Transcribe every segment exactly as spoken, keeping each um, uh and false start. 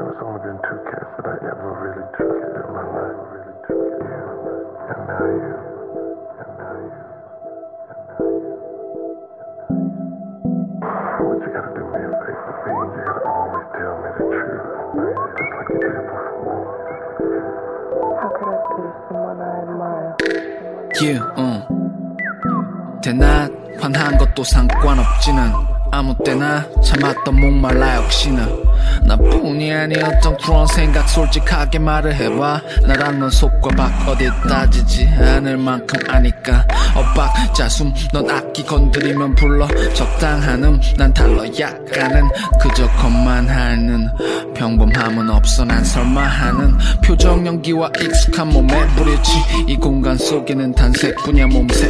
it's only been two cats that I ever really took it in my life, really took it. You, and now you, and now you, and now you, and now you. What you gotta do me a favor, B, you gotta always tell me the truth, right? Just like you did before. How could I do someone I admire? You, 응. 대낮 환한 것도 상관없지는 아무 때나 참았던 목말라 역시나 나뿐이 아니었던 그런 생각 솔직하게 말을 해봐. 나랑 넌 속과 밖 어디 따지지 않을 만큼 아니까 엇박자숨 넌 악기 건드리면 불러 적당한 음 난 달러 약간은 그저 겉만하는 평범함은 없어 난 설마 하는 표정 연기와 익숙한 몸에 부딪히 이 공간 속에는 단색뿐이야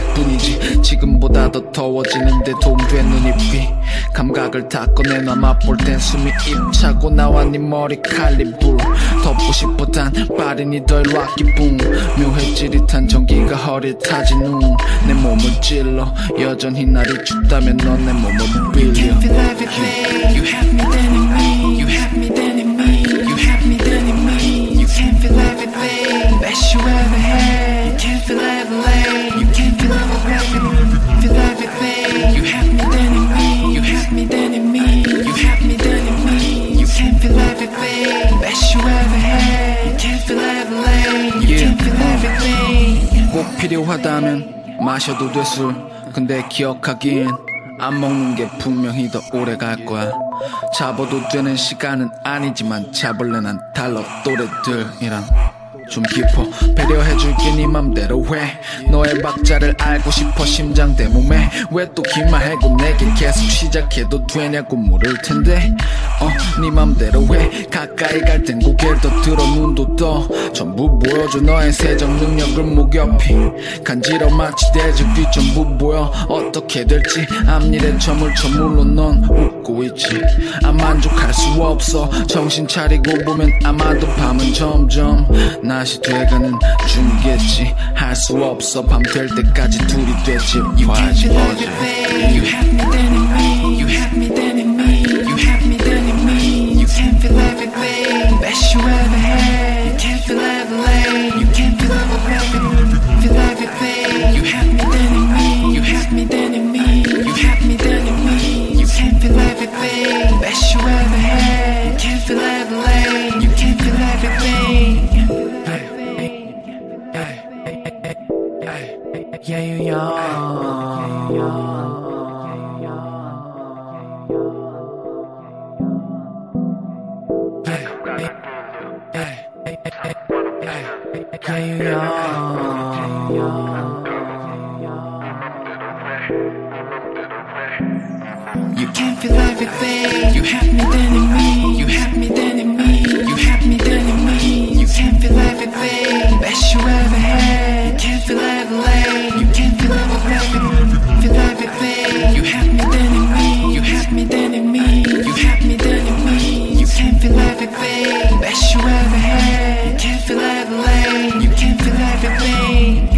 몸색뿐이지 지금보다 더 더워지는데 도움돼 눈입이 감각을 다 꺼내놔 맛볼 땐 숨이 입차고 나와 네 머리칼리 불 덮고 싶어 단 빠르니 더 일로 왔기 뿡 묘해 찌릿한 전기가 허리 타지 눈 내 몸을 찔러 여전히 날이 춥다면 넌 내 몸을 빌려 You can feel everything You have me then in me You have me then in me You have me then in me You can feel everything Best you ever had You can feel everything You can feel everything Feel everything You have me then in me You have me then in me You have me then in me You can feel everything Best you ever had You can feel everything You can feel everything 꼭 필요하다면 마셔도 돼 술 근데 기억하기엔 안 먹는 게 분명히 더 오래 갈 거야 잡아도 되는 시간은 아니지만 잡을래 난 달러 또래들이랑 좀 깊어 배려해줄게 네 맘대로 해 너의 박자를 알고 싶어 심장 대 몸에 왜 또 기마해고 내게 계속 시작해도 되냐고 물을 텐데 어 네 맘대로 해 가까이 갈 땐 고개를 더 들어 눈도 떠 전부 보여줘 너의 세정 능력을 목욕히 간지러 마치 대적이 전부 보여 어떻게 될지 앞일에 점을 쳐 물론 넌 웃고 있지 안 만족할 수 없어 정신 차리고 보면 아마도 밤은 점점 낮이 돼가는 중이겠지 할 수 없어 밤 될 때까지 둘이 되지 화지 어제 You have me then in me You have me then in me You have me then in me You can feel everything Best you ever had You can feel everything You can feel everything Feel everything You have me then in me You have me then in me You have me then in me You can feel everything Best you ever had You can feel everything You can feel everything Yeah, you young. Yeah, you young. You can feel everything. You have me then in me. You have me then in me. You have me then in me. You can feel everything. Best you ever had. You can feel everything. You can feel everything. Feel everything. You have me then in me. You have me then in me. You have me then in me. You can feel everything. Best you ever had. You can feel everything. You can feel everything.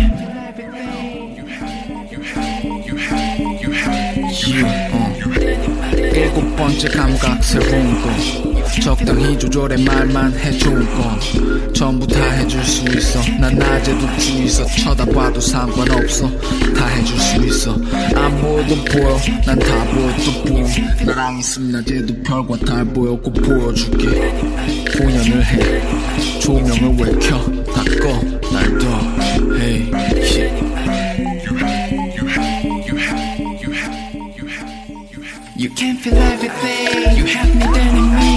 You, 어. 일곱 번째 감각 새로운 거 적당히 조절해 말만 해줄 건 전부 다 해줄 수 있어 난 낮에도 주있어 쳐다봐도 상관없어 다 해줄 수 있어 안 보여도 보여 난 다 보여 또 보여 나랑 있으면 낮에도 별과 달 보여 꼭 보여줄게 공연을 해 조명을 왜 켜 다 꺼 날 더 hey yeah. You can feel everything You have me then in me